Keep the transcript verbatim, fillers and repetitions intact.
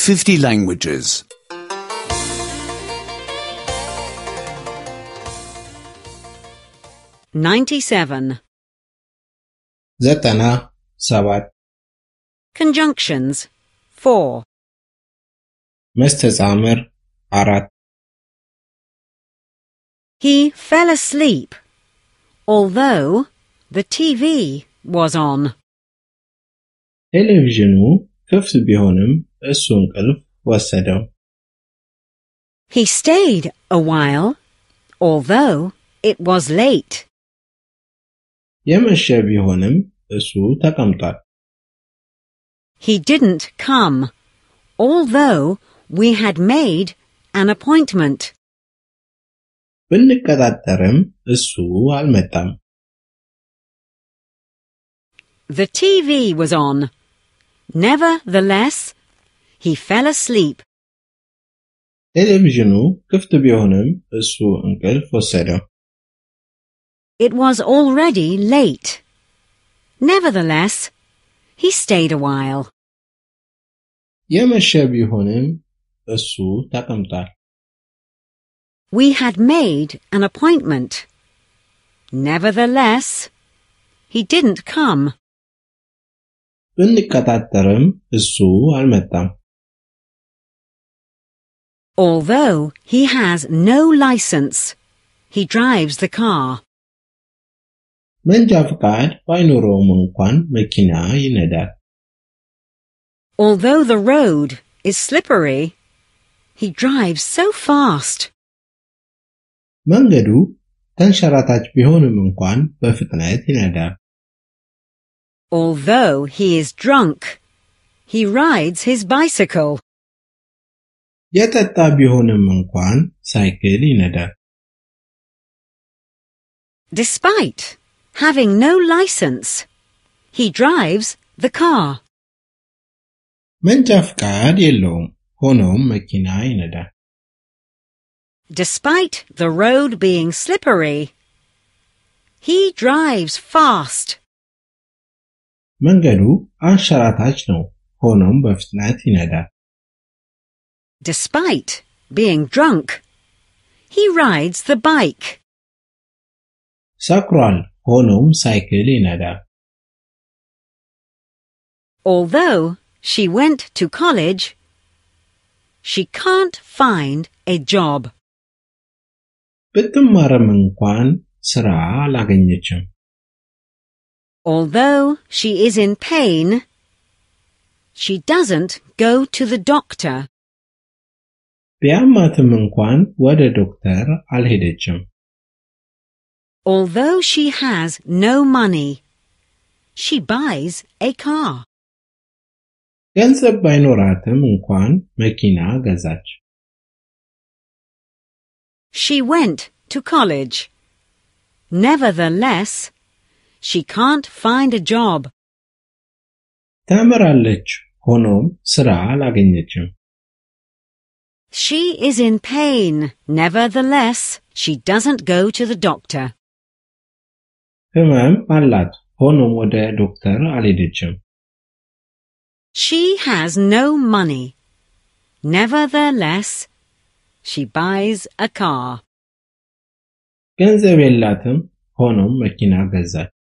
fifty languages. ninety-seven. ዘጠና ሰባት Conjunctions. four. መስተጻምር አራት He fell asleep, although the T V was on. ቴሌቪዥኑ ክፍት ቢሆንም እሱ እንቅልፍ ወሰደው። He stayed a while, although it was late. የመሸ ቢሆንም እሱ ተቀምጧል። He didn't come, although we had made an appointment. ብንቀጣጠርም እሱ አልመጣም። The T V was on. Nevertheless, he fell asleep. ቴሌቪዥኑ ክፍት ቢሆንም እሱ እንቅልፍ ወሰደው። It was already late. Nevertheless, he stayed a while. የመሸ ቢሆንም እሱ ተቀምጧል። We had made an appointment. Nevertheless, he didn't come. ብንቀጣጠርም እሱ አልመጣም። Although he has no license, he drives the car. መንጃ ፍቃድ ባይኖረውም እንኳን መኪና ይነዳል። Although the road is slippery, he drives so fast. መንገዱ ተንሸራታች ቢሆንም እንኳን በፍጥነት ይነዳል። Although he is drunk, he rides his bicycle. የጠጣ ቢሆንም እንኳን ሳይክል ይነዳል። Despite having no license, he drives the car. መንጃ ፍቃድ የለውም፣ ሆኖም መኪና ይነዳል። Despite the road being slippery, he drives fast. መንገዱ አንሸራታች ነው፣ ሆኖም በፍጥነት ይነዳል። Despite being drunk, he rides the bike. ሰክሯል፣ ሆኖም ሳይክል ይነዳል። Although she went to college, she can't find a job. ብትማርም እንኳን ስራ አላገኘችም። Although she is in pain, she doesn't go to the doctor. ቢያማትም እንኳን ወደ ዶክተር አልሄደችም። Although she has no money, she buys a car. ገንዘብ ባይኖራትም እንኳን መኪና ገዛች። She went to college. Nevertheless, she can't find a job. ተምራለች፣ ሆኖም ስራ አላገኘችም። She is in pain. Nevertheless, she doesn't go to the doctor. ህመም አላት፣ ሆኖም ወደ ዶክተር አልሄደችም። She has no money. Nevertheless, she buys a car. ገንዘብ የላትም፣ ሆኖም መኪና ገዛች።